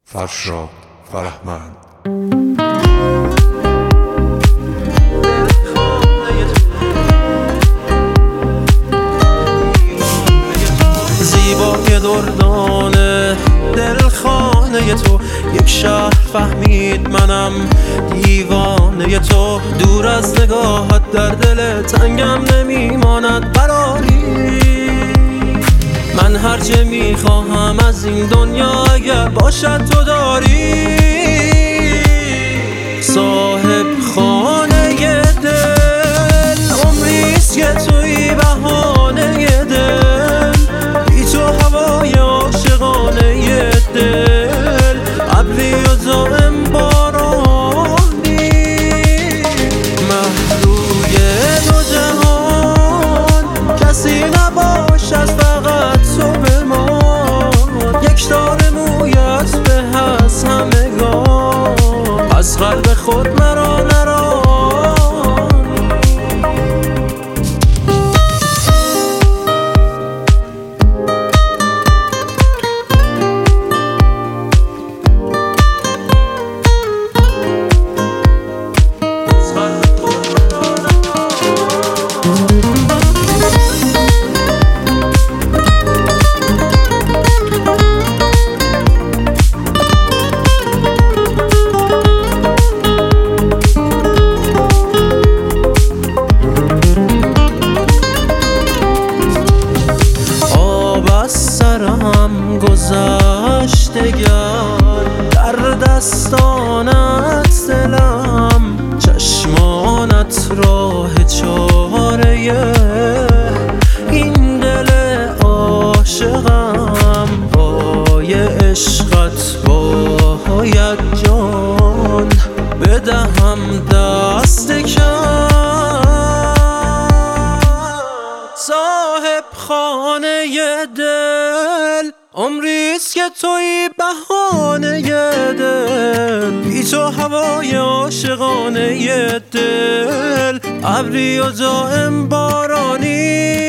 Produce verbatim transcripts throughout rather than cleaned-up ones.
فرشاد فرهمند. زیبای دردانه دلخانه تو، یک شهر فهمید منم دیوانه تو. دور از نگاهت در دل تنگم نمیماند قراری. من هرچه میخواهم از این دنیا اگر باشد تو داری. صاحب خانه دل عمریست که توی بهانه دل، بی تو هوای عاشقانه دل، ابری و دائم بارانی. محروی دو جهان کسی نباشد فقط تو بمان. یک تار مویت به از همگان، از قلب خود مرا نرانی. سرم گذشتگر در دستانت دلم، چشمانت راه چاره این دل عاشقم. پای عشقت باید جان بدهم دست کم. صاحب خانه دل عمریست که توی بهانه دل، بی تو هوای عاشقانه دل، ابری و دائم بارانی.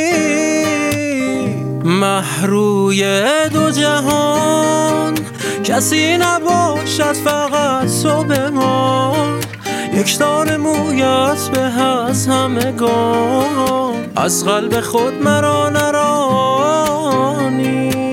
محروی دو جهان کسی نباشد فقط تو بمان. یک تار مویت به از همگان، از قلب خود مرا نرانی.